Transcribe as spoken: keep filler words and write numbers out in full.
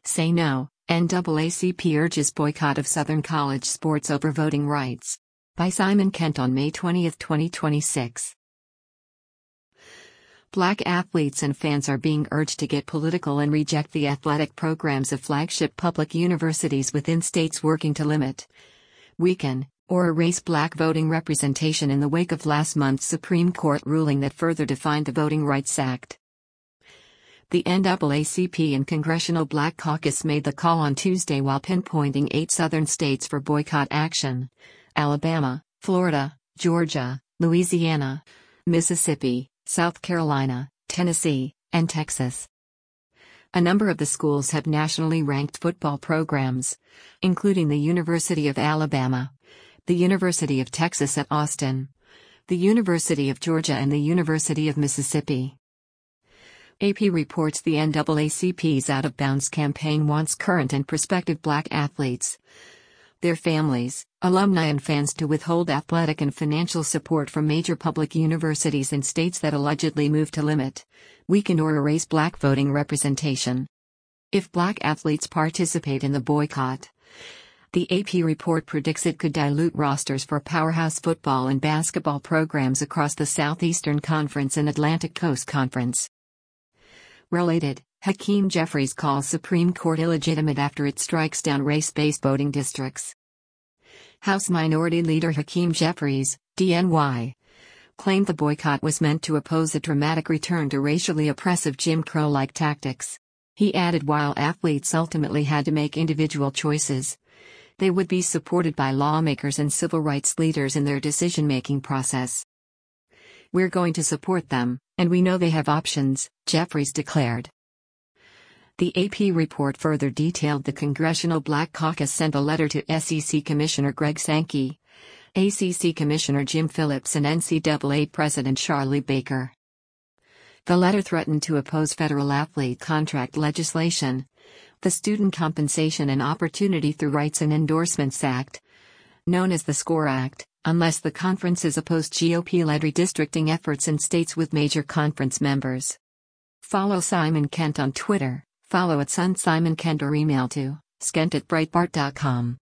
Say no, N double A C P urges boycott of Southern college sports over voting rights. By Simon Kent on May twentieth, twenty twenty-six. Black athletes and fans are being urged to get political and reject the athletic programs of flagship public universities within states working to limit, weaken, or erase black voting representation in the wake of last month's Supreme Court ruling that further defined the Voting Rights Act. The N double A C P and Congressional Black Caucus made the call on Tuesday while pinpointing eight southern states for boycott action: Alabama, Florida, Georgia, Louisiana, Mississippi, South Carolina, Tennessee, and Texas. A number of the schools have nationally ranked football programs, including the University of Alabama, the University of Texas at Austin, the University of Georgia, and the University of Mississippi. A P reports the N double A C P's Out of Bounds campaign wants current and prospective black athletes, their families, alumni, and fans to withhold athletic and financial support from major public universities in states that allegedly move to limit, weaken, or erase black voting representation. If black athletes participate in the boycott, the A P report predicts it could dilute rosters for powerhouse football and basketball programs across the Southeastern Conference and Atlantic Coast Conference. Related, Hakeem Jeffries calls Supreme Court illegitimate after it strikes down race-based voting districts. House Minority Leader Hakeem Jeffries, D N Y, claimed the boycott was meant to oppose a dramatic return to racially oppressive Jim Crow-like tactics. He added while athletes ultimately had to make individual choices, they would be supported by lawmakers and civil rights leaders in their decision-making process. "We're going to support them, and we know they have options," Jeffries declared. The A P report further detailed the Congressional Black Caucus sent a letter to S E C Commissioner Greg Sankey, A C C Commissioner Jim Phillips, and N C double A President Charlie Baker. The letter threatened to oppose federal athlete contract legislation, the Student Compensation and Opportunity Through Rights and Endorsements Act, known as the SCORE Act, unless the conferences opposed G O P-led redistricting efforts in states with major conference members. Follow Simon Kent on Twitter, follow at Sun Simon Kent, or email to skent at breitbart dot com.